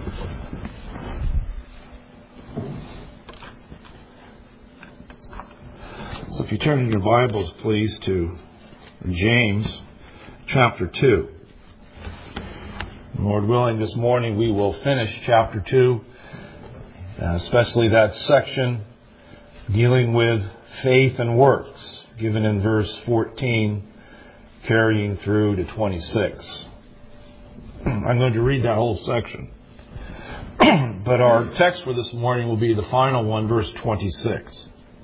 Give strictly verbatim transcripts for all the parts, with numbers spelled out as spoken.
So if you turn in your Bibles, please, to James chapter two. Lord willing, this morning we will finish chapter two, uh, especially that section dealing with faith and works, given in verse fourteen, carrying through to twenty-six. I'm going to read that whole section. But our text for this morning will be the final one, verse twenty-six.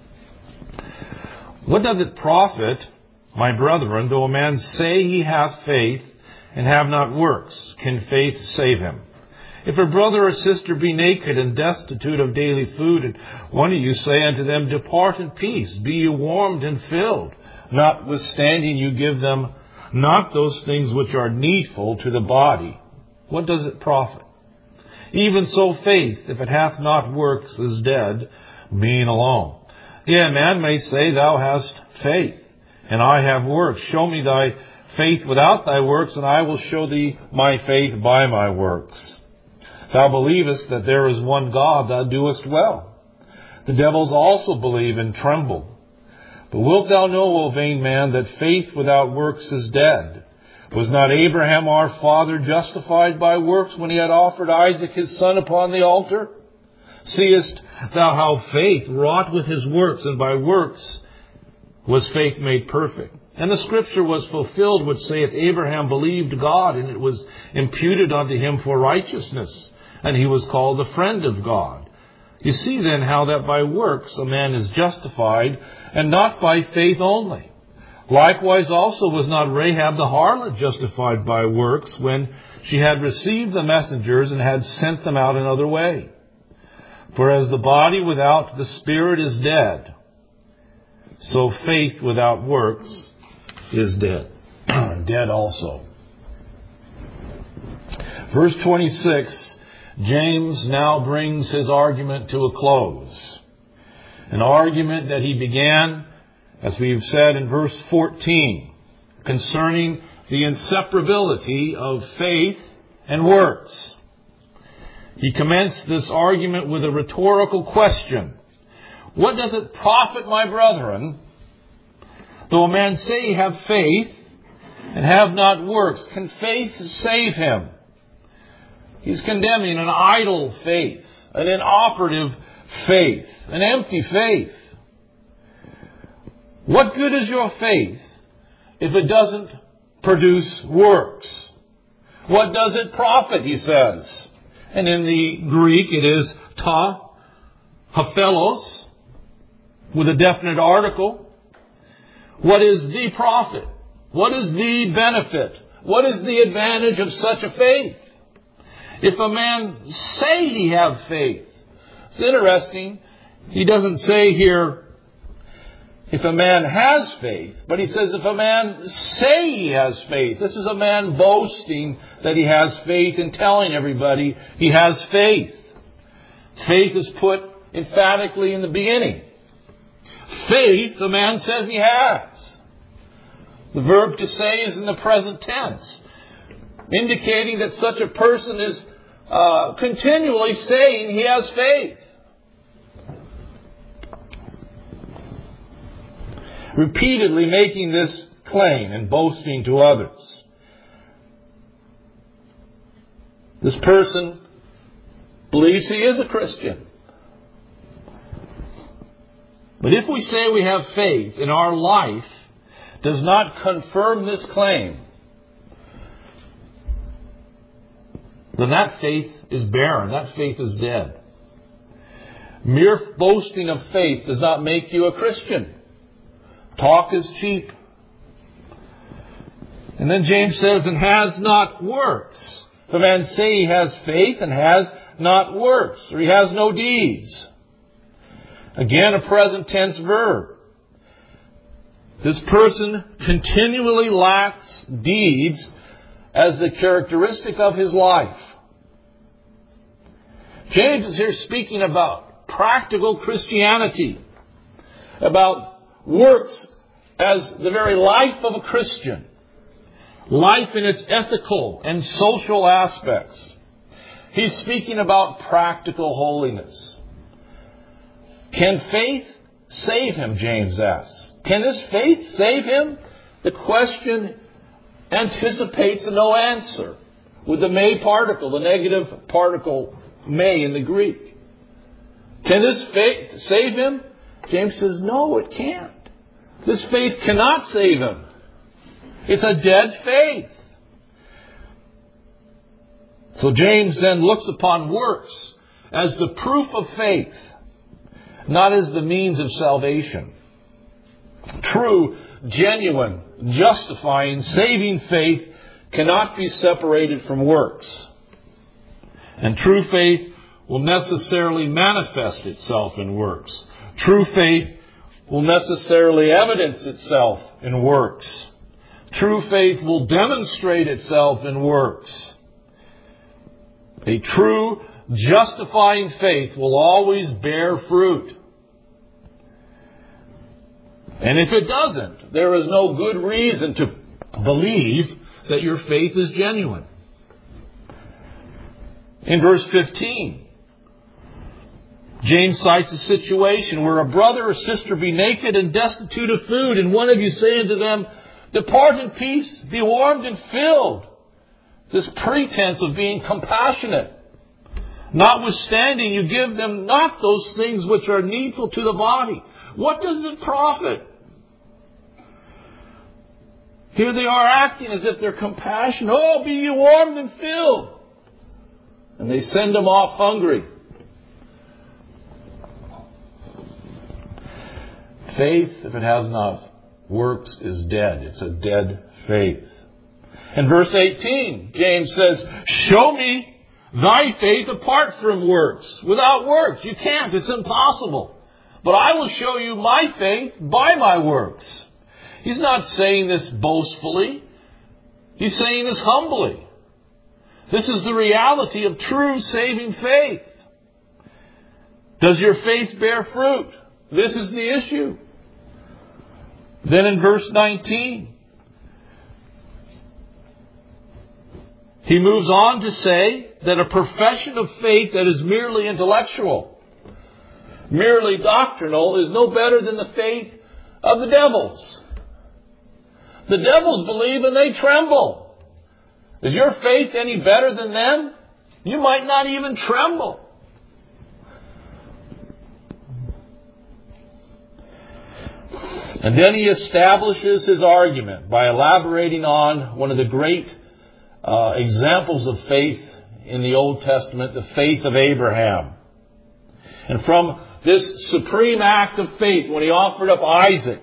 What doth it profit, my brethren, though a man say he hath faith and have not works? Can faith save him? If a brother or sister be naked and destitute of daily food, and one of you say unto them, Depart in peace, be ye warmed and filled, notwithstanding you give them not those things which are needful to the body, what does it profit? Even so faith, if it hath not works, is dead, being alone. Yea, a man may say, Thou hast faith, and I have works. Show me thy faith without thy works, and I will show thee my faith by my works. Thou believest that there is one God, thou doest well. The devils also believe and tremble. But wilt thou know, O vain man, that faith without works is dead? Was not Abraham our father justified by works when he had offered Isaac his son upon the altar? Seest thou how faith wrought with his works, and by works was faith made perfect? And the scripture was fulfilled which saith, Abraham believed God, and it was imputed unto him for righteousness, and he was called the friend of God. You see then how that by works a man is justified, and not by faith only. Likewise also was not Rahab the harlot justified by works, when she had received the messengers and had sent them out another way? For as the body without the spirit is dead, so faith without works is dead. Dead also. Verse twenty-six, James now brings his argument to a close. An argument that he began, as we've said in verse fourteen, concerning the inseparability of faith and works. He commenced this argument with a rhetorical question. What does it profit, my brethren, though a man say he have faith and have not works? Can faith save him? He's condemning an idle faith, an inoperative faith, an empty faith. What good is your faith if it doesn't produce works? What does it profit, he says? And in the Greek it is ta, haphelos, with a definite article. What is the profit? What is the benefit? What is the advantage of such a faith? If a man say he have faith, it's interesting, he doesn't say here if a man has faith, but he says if a man say he has faith. This is a man boasting that he has faith and telling everybody he has faith. Faith is put emphatically in the beginning. Faith, the man says he has. The verb to say is in the present tense, indicating that such a person is uh, continually saying he has faith. Repeatedly making this claim and boasting to others. This person believes he is a Christian. But if we say we have faith and our life does not confirm this claim, then that faith is barren. That faith is dead. Mere boasting of faith does not make you a Christian. Talk is cheap. And then James says, and has not works. If a man say he has faith and has not works, or he has no deeds. Again, a present tense verb. This person continually lacks deeds as the characteristic of his life. James is here speaking about practical Christianity, about works as the very life of a Christian, life in its ethical and social aspects. He's speaking about practical holiness. Can faith save him, James asks. Can this faith save him? The question anticipates a no answer with the may particle, the negative particle may in the Greek. Can this faith save him? James says, no, it can't. This faith cannot save him. It's a dead faith. So James then looks upon works as the proof of faith, not as the means of salvation. True, genuine, justifying, saving faith cannot be separated from works. And true faith will necessarily manifest itself in works. True faith will necessarily evidence itself in works. True faith will demonstrate itself in works. A true, justifying faith will always bear fruit. And if it doesn't, there is no good reason to believe that your faith is genuine. In verse fifteen, James cites a situation where a brother or sister be naked and destitute of food, and one of you say unto them, depart in peace, be warmed and filled. This pretense of being compassionate. Notwithstanding, you give them not those things which are needful to the body. What does it profit? Here they are acting as if they're compassionate. Oh, be you warmed and filled. And they send them off hungry. Faith, if it has not works, is dead. It's a dead faith. In verse eighteen, James says, show me thy faith apart from works. Without works, you can't. It's impossible. But I will show you my faith by my works. He's not saying this boastfully. He's saying this humbly. This is the reality of true saving faith. Does your faith bear fruit? This is the issue. Then in verse nineteen, he moves on to say that a profession of faith that is merely intellectual, merely doctrinal, is no better than the faith of the devils. The devils believe and they tremble. Is your faith any better than them? You might not even tremble. And then he establishes his argument by elaborating on one of the great uh, examples of faith in the Old Testament, the faith of Abraham. And from this supreme act of faith, when he offered up Isaac,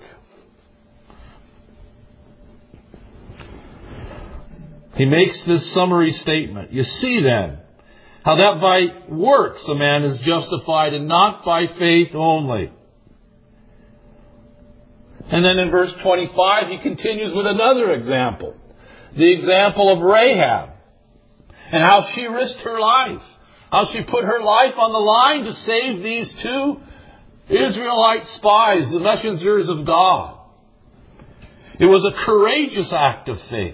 he makes this summary statement. You see then how that by works a man is justified and not by faith only. And then in verse twenty-five, he continues with another example. The example of Rahab. And how she risked her life. How she put her life on the line to save these two Israelite spies, the messengers of God. It was a courageous act of faith,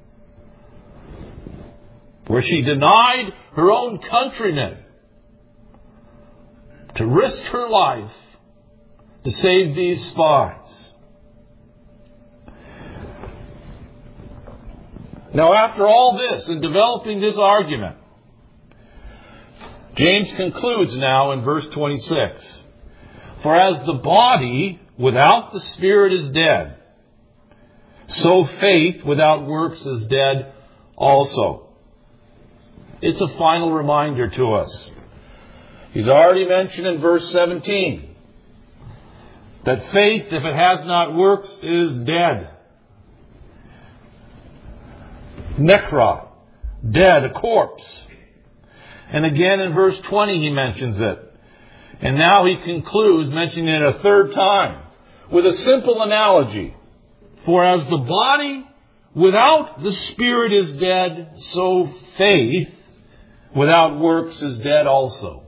where she denied her own countrymen to risk her life to save these spies. Now, after all this, in developing this argument, James concludes now in verse twenty-six. For as the body without the spirit is dead, so faith without works is dead also. It's a final reminder to us. He's already mentioned in verse seventeen that faith, if it has not works, is dead. Nekra, dead, a corpse. And again in verse twenty he mentions it. And now he concludes, mentioning it a third time, with a simple analogy. For as the body without the spirit is dead, so faith without works is dead also.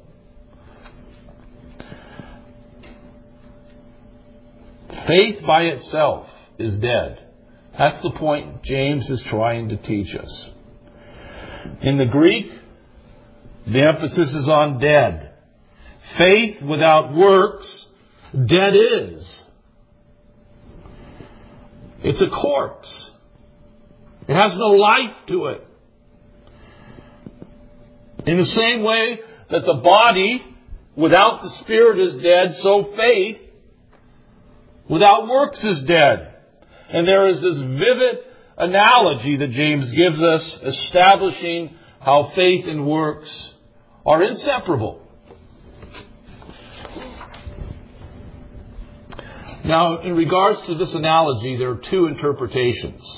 Faith by itself is dead. That's the point James is trying to teach us. In the Greek, The emphasis is on dead. Faith without works, dead is. It's a corpse. It has no life to it. In the same way that the body without the Spirit is dead, so faith without works is dead. And there is this vivid analogy that James gives us, establishing how faith and works are inseparable. Now, in regards to this analogy, there are two interpretations.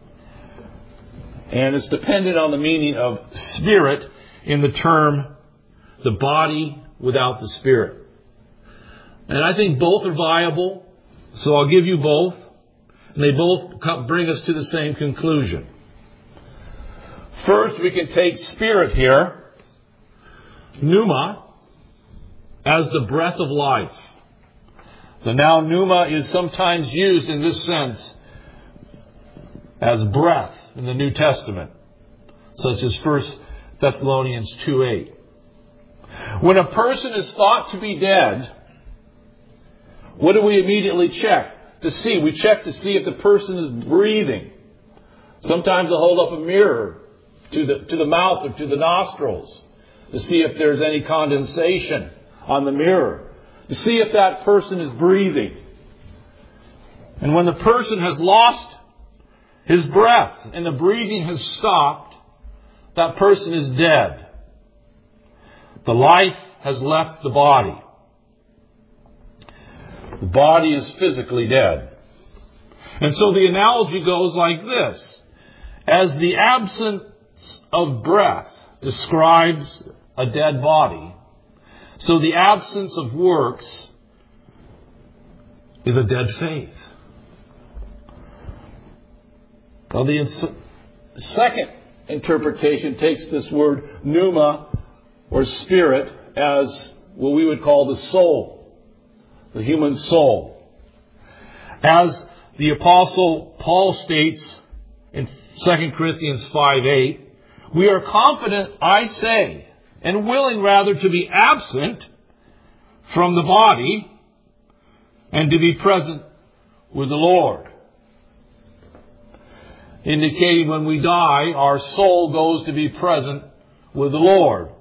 And it's dependent on the meaning of spirit in the term, the body without the Spirit. And I think both are viable, so I'll give you both. And they both bring us to the same conclusion. First, we can take spirit here, pneuma, as the breath of life. The noun pneuma is sometimes used in this sense as breath in the New Testament, such as First Thessalonians two eight. When a person is thought to be dead, what do we immediately check to see? We check to see if the person is breathing. Sometimes they'll hold up a mirror to the, to the mouth or to the nostrils to see if there's any condensation on the mirror, to see if that person is breathing. And when the person has lost his breath and the breathing has stopped, that person is dead. The life has left the body. The body is physically dead. And so the analogy goes like this. As the absence of breath describes a dead body, so the absence of works is a dead faith. Now the ins- second interpretation takes this word pneuma, or spirit, as what we would call the soul, the human soul. As the Apostle Paul states in Second Corinthians five eight, we are confident, I say, and willing rather to be absent from the body and to be present with the Lord. Indicating when we die, our soul goes to be present with the Lord.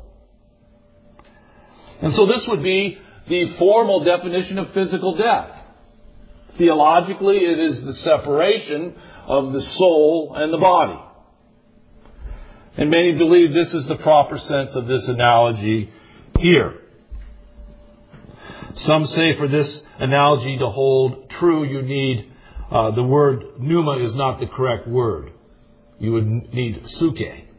And so this would be the formal definition of physical death. Theologically, it is the separation of the soul and the body. And many believe this is the proper sense of this analogy here. Some say for this analogy to hold true, you need, uh, the word pneuma is not the correct word. You would need suke.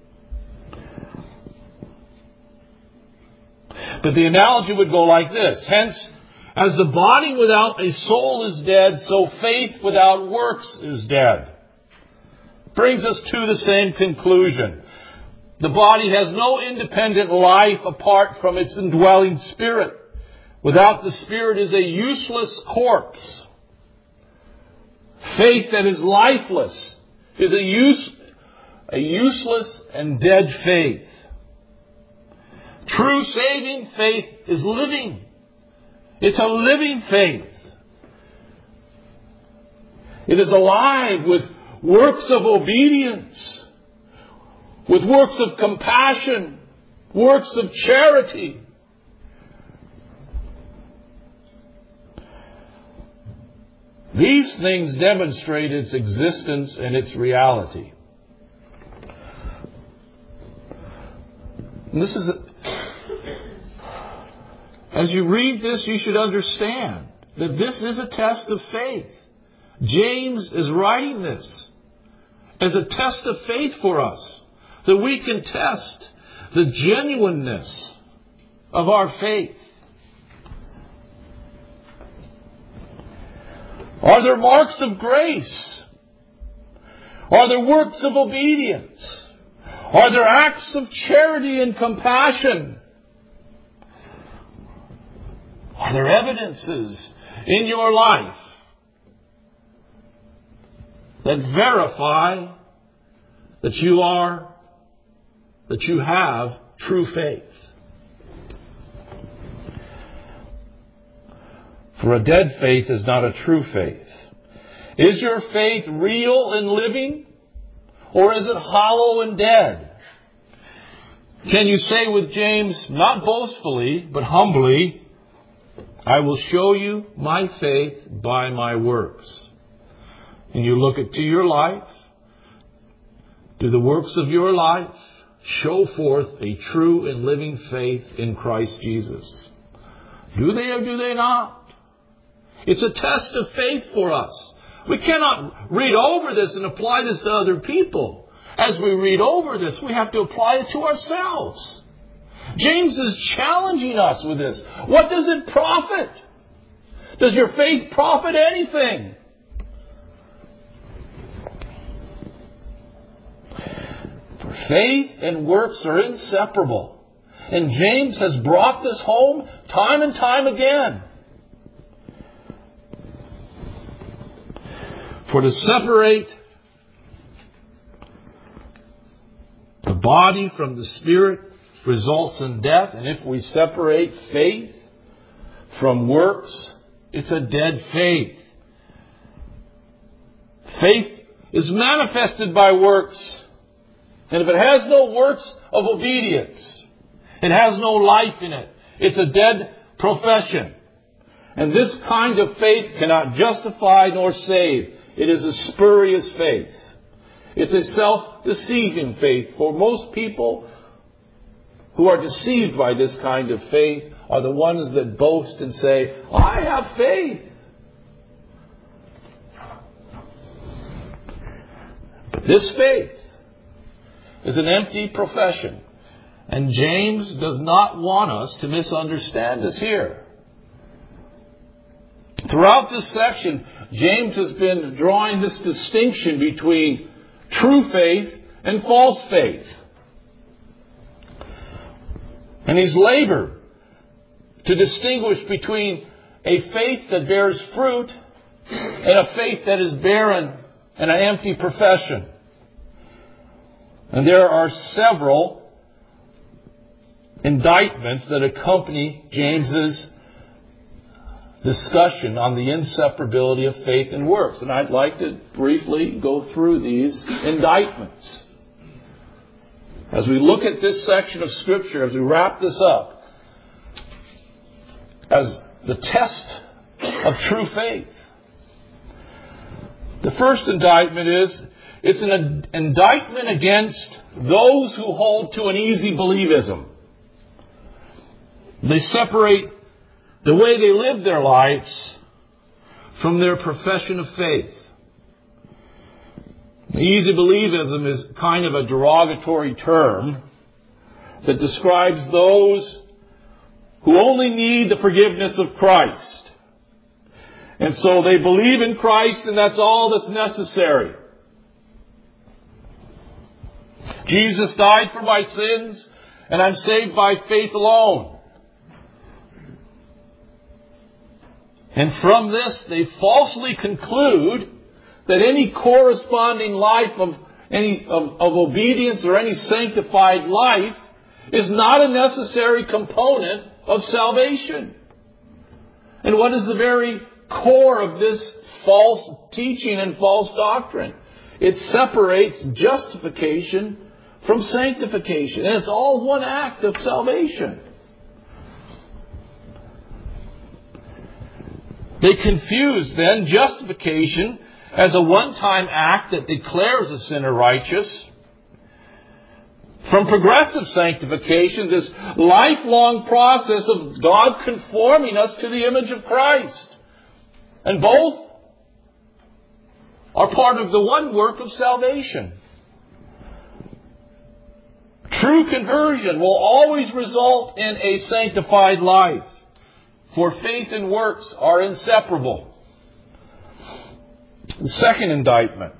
But the analogy would go like this. Hence, as the body without a soul is dead, so faith without works is dead. Brings us to the same conclusion. The body has no independent life apart from its indwelling spirit. Without the Spirit is a useless corpse. Faith that is lifeless is a, use, a useless and dead faith. True saving faith is living. It's a living faith. It is alive with works of obedience, with works of compassion, works of charity. These things demonstrate its existence and its reality. And this is, a, as you read this, you should understand that this is a test of faith. James is writing this as a test of faith for us, that we can test the genuineness of our faith. Are there marks of grace? Are there works of obedience? Are there acts of charity and compassion? Are there evidences in your life that verify that you are, that you have true faith. For a dead faith is not a true faith. Is your faith real and living, or is it hollow and dead? Can you say with James, not boastfully, but humbly, I will show you my faith by my works? And you look into your life, do the works of your life show forth a true and living faith in Christ Jesus? Do they or do they not? It's a test of faith for us. We cannot read over this and apply this to other people. As we read over this, we have to apply it to ourselves. James is challenging us with this. What does it profit? Does your faith profit anything? For faith and works are inseparable. And James has brought this home time and time again. For to separate the body from the spirit results in death. And if we separate faith from works, it's a dead faith. Faith is manifested by works. And if it has no works of obedience, it has no life in it. It's a dead profession. And this kind of faith cannot justify nor save. It is a spurious faith. It's a self-deceiving faith. For most people who are deceived by this kind of faith are the ones that boast and say, I have faith. But this faith is an empty profession. And James does not want us to misunderstand this here. Throughout this section, James has been drawing this distinction between true faith and false faith. And he's labored to distinguish between a faith that bears fruit and a faith that is barren and an empty profession. And there are several indictments that accompany James's discussion on the inseparability of faith and works. And I'd like to briefly go through these indictments. As we look at this section of Scripture, as we wrap this up, as the test of true faith. The first indictment is, it's an indictment against those who hold to an easy believism. They separate the way they live their lives from their profession of faith. Easy believism is kind of a derogatory term that describes those who only need the forgiveness of Christ. And so they believe in Christ and that's all that's necessary. Jesus died for my sins and I'm saved by faith alone. And from this, they falsely conclude that any corresponding life of any of, of obedience or any sanctified life is not a necessary component of salvation. And what is the very core of this false teaching and false doctrine? It separates justification from sanctification. And it's all one act of salvation. They confuse then justification as a one-time act that declares a sinner righteous from progressive sanctification, this lifelong process of God conforming us to the image of Christ. And both are part of the one work of salvation. True conversion will always result in a sanctified life. For faith and works are inseparable. The second indictment,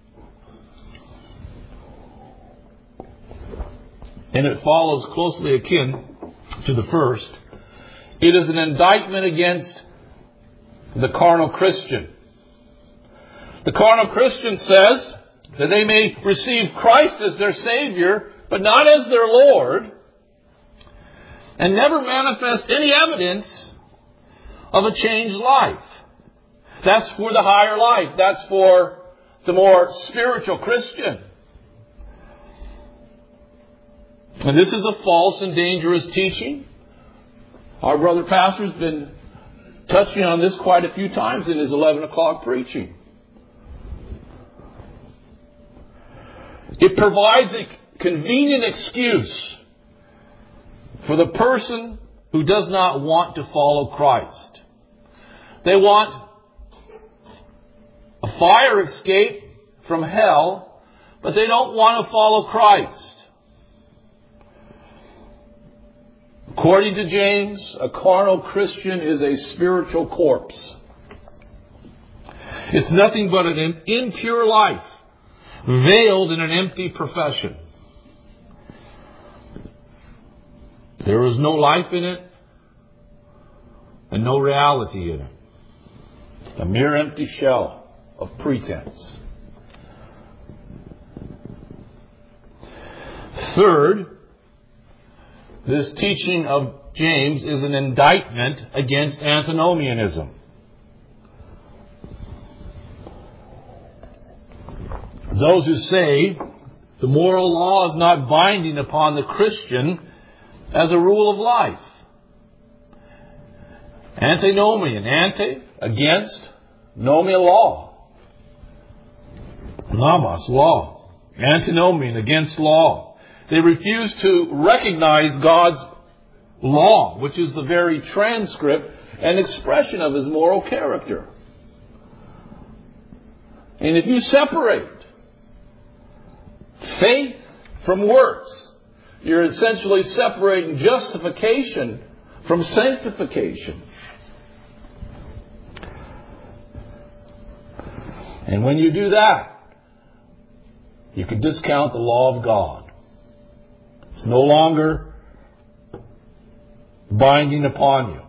and it follows closely akin to the first, it is an indictment against the carnal Christian. The carnal Christian says that they may receive Christ as their Savior, but not as their Lord, and never manifest any evidence of a changed life. That's for the higher life. That's for the more spiritual Christian. And this is a false and dangerous teaching. Our brother pastor's been touching on this quite a few times in his eleven o'clock preaching. It provides a convenient excuse for the person who does not want to follow Christ. They want a fire escape from hell, but they don't want to follow Christ. According to James, a carnal Christian is a spiritual corpse. It's nothing but an impure life, veiled in an empty profession. There is no life in it, and no reality in it. A mere empty shell of pretense. Third, this teaching of James is an indictment against antinomianism. Those who say the moral law is not binding upon the Christian as a rule of life. Antinomian, anti, against, nomia, law. Nomos, law. Antinomian, against law. They refuse to recognize God's law, which is the very transcript and expression of His moral character. And if you separate faith from works, you're essentially separating justification from sanctification. And when you do that, you can discount the law of God. It's no longer binding upon you.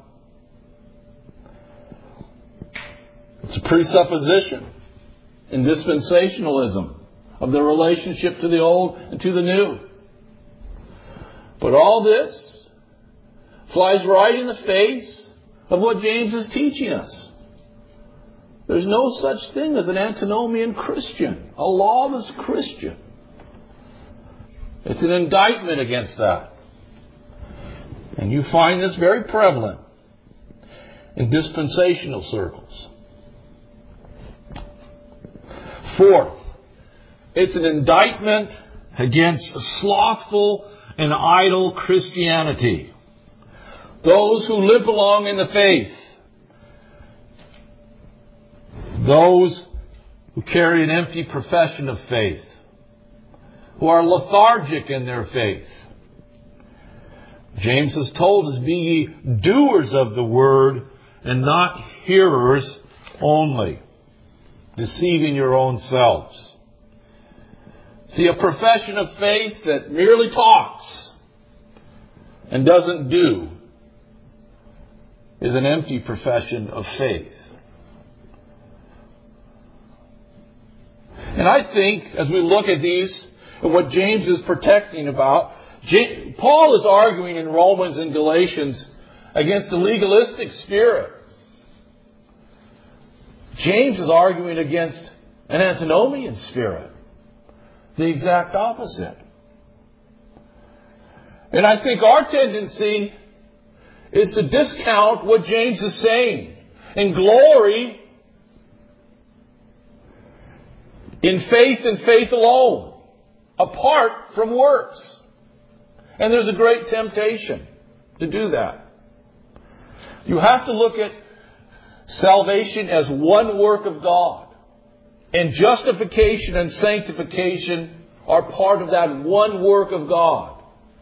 It's a presupposition in dispensationalism of the relationship to the old and to the new. But all this flies right in the face of what James is teaching us. There's no such thing as an antinomian Christian, a lawless Christian. It's an indictment against that. And you find this very prevalent in dispensational circles. Fourth, it's an indictment against slothful and idle Christianity. Those who live along in the faith. Those who carry an empty profession of faith. Who are lethargic in their faith. James has told us, be ye doers of the word and not hearers only, deceiving your own selves. See, a profession of faith that merely talks and doesn't do is an empty profession of faith. And I think, as we look at these, and what James is protecting about, James, Paul is arguing in Romans and Galatians against the legalistic spirit. James is arguing against an antinomian spirit. The exact opposite. And I think our tendency is to discount what James is saying and glory in faith and faith alone, apart from works. And there's a great temptation to do that. You have to look at salvation as one work of God. And justification and sanctification are part of that one work of God.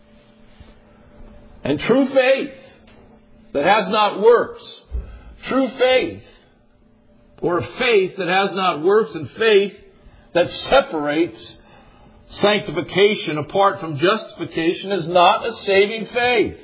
And true faith that has not works, true faith, or faith that has not works, and faith that separates sanctification apart from justification, is not a saving faith.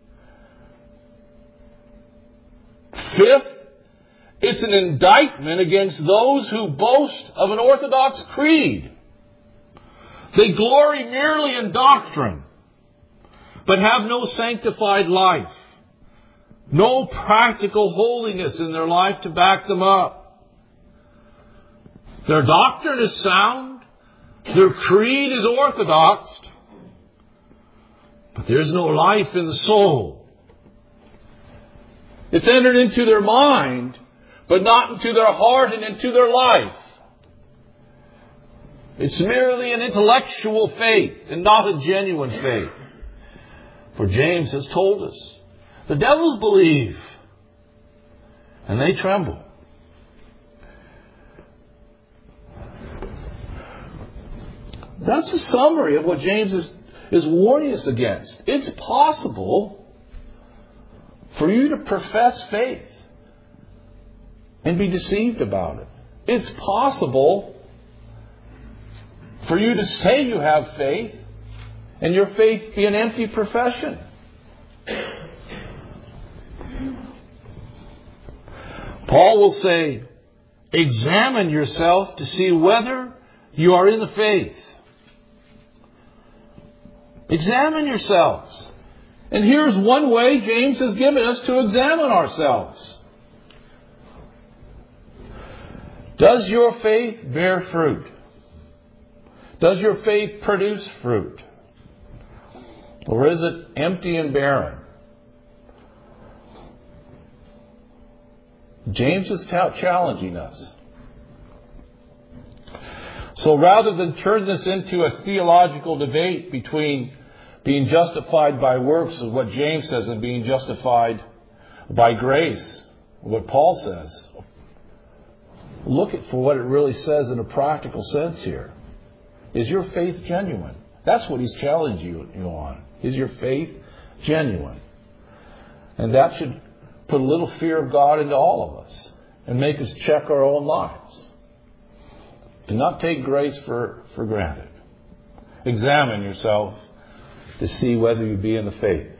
Fifth, it's an indictment against those who boast of an orthodox creed. They glory merely in doctrine, but have no sanctified life. No practical holiness in their life to back them up. Their doctrine is sound. Their creed is orthodox. But there's no life in the soul. It's entered into their mind, but not into their heart and into their life. It's merely an intellectual faith and not a genuine faith. For James has told us, the devils believe and they tremble. That's a summary of what James is, is warning us against. It's possible for you to profess faith and be deceived about it. It's possible for you to say you have faith and your faith be an empty profession. Paul will say, examine yourself to see whether you are in the faith. Examine yourselves. And here's one way James has given us to examine ourselves. Does your faith bear fruit? Does your faith produce fruit? Or is it empty and barren? James is challenging us. So rather than turn this into a theological debate between being justified by works, is what James says, and being justified by grace, what Paul says, look at for what it really says in a practical sense here. Is your faith genuine? That's what he's challenging you, you on. Is your faith genuine? And that should put a little fear of God into all of us and make us check our own lives. Do not take grace for, for granted. Examine yourself to see whether you be in the faith.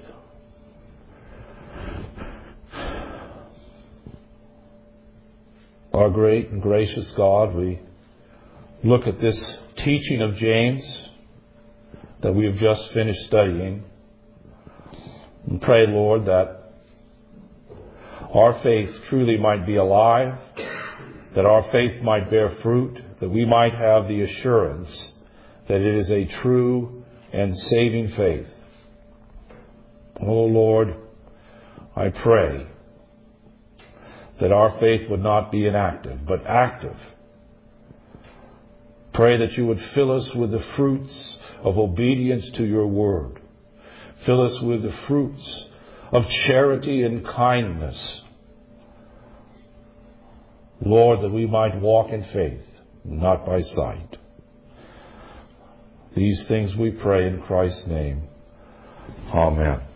Our great and gracious God, we look at this teaching of James that we have just finished studying and pray, Lord, that our faith truly might be alive, that our faith might bear fruit, that we might have the assurance that it is a true and saving faith. Oh Lord, I pray that our faith would not be inactive, but active. Pray that you would fill us with the fruits of obedience to your word. Fill us with the fruits of charity and kindness. Lord, that we might walk in faith, not by sight. These things we pray in Christ's name. Amen.